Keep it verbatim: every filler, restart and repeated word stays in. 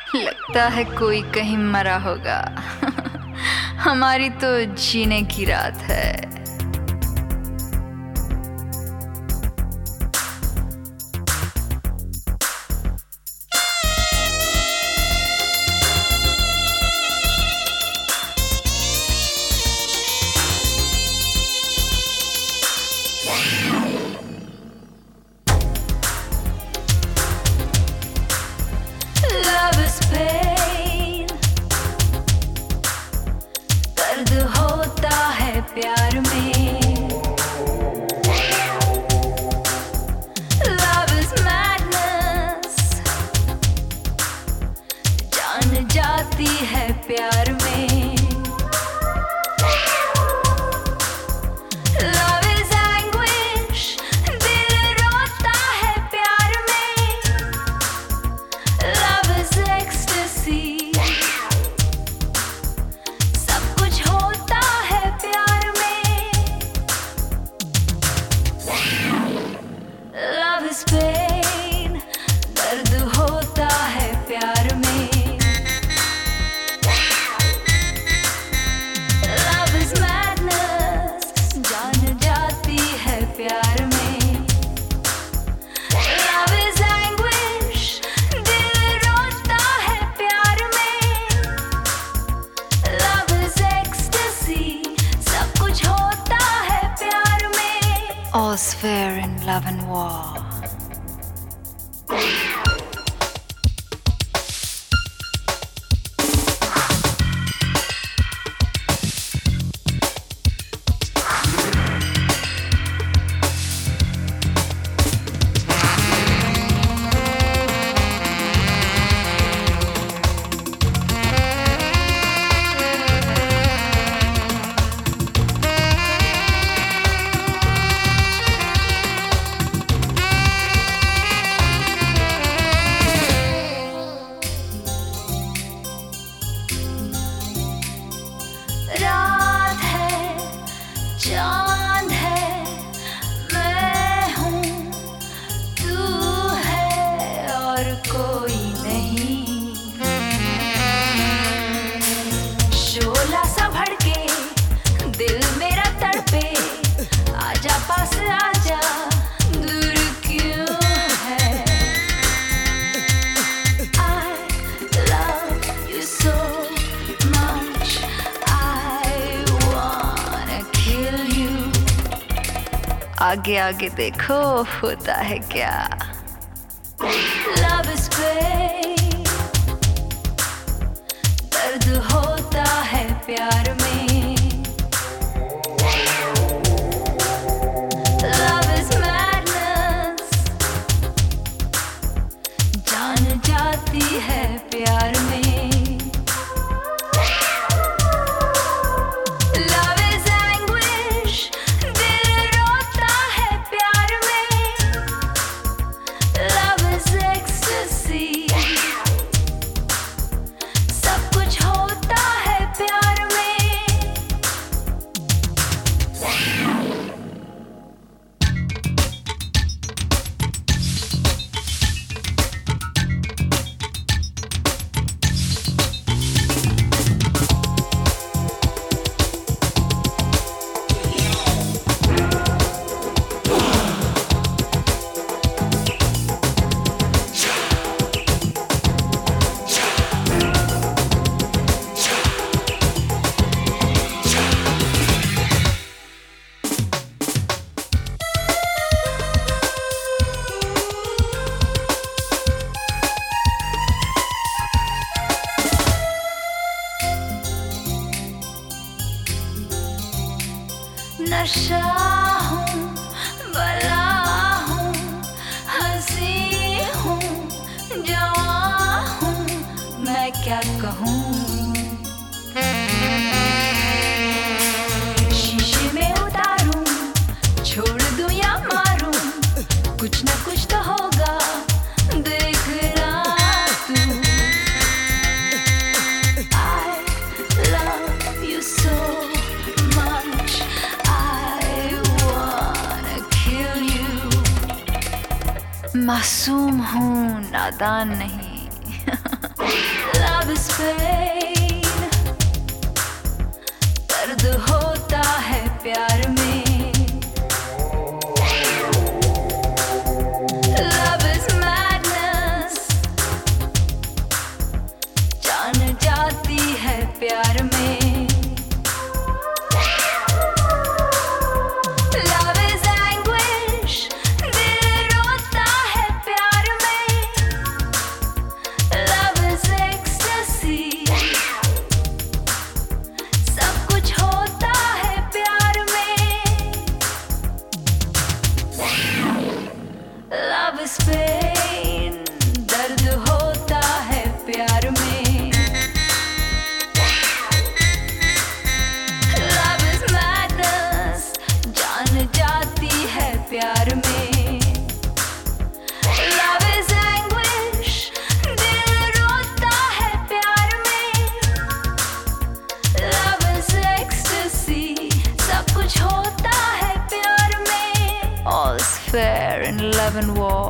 लगता है कोई कहीं मरा होगा। हमारी तो जीने की रात है। Love is pain, दर्द होता है प्यार में। Love is madness, जान जाती है प्यार में। Love is anguish, दिल रोता है प्यार में। Love is ecstasy, सब कुछ होता है प्यार में। Love is pain, दर्द होता है प्यार में। Love is madness, जान जाती है प्यार में। Love is anguish, दिल रोता है प्यार में। Love is ecstasy, सब कुछ होता है प्यार में। All's fair in love and war. रात है, चांद है, मैं हूँ, तू है और कोई नहीं। शोला सा भड़के, दिल मेरा तड़पे, आजा पास आजा, दूर क्यों है। I love you so much, I wanna kill you. आगे आगे देखो होता है क्या। Love is pain, दर्द होता है प्यार में। Love is madness, जान जाती है प्यार में। Love is anguish, दिल रोता है प्यार में। Love is ecstasy, सब कुछ होता है प्यार में। नशा हूँ, बला हूँ, हंसी हूँ, जवां हूँ, मैं क्या कहूँ। शीशे में उतारूं, छोड़ दूं या मारूं, कुछ न कुछ तो होगा, देखना तू। I love you so much, I wanna kill you. मासूम हूँ, नादान नहीं। is pain. दर्द होता है प्यार में. Love is madness. जान जाती है प्यार में. Love is anguish. दिल रोता है प्यार में. Love is ecstasy. सब कुछ होता है प्यार में. Love is pain. दर्द होता है प्यार में. Love is madness. जान जाती है प्यार में. Love is anguish. दिल रोता है प्यार में. Love is ecstasy. सब कुछ होता है प्यार में. All's fair in love and war.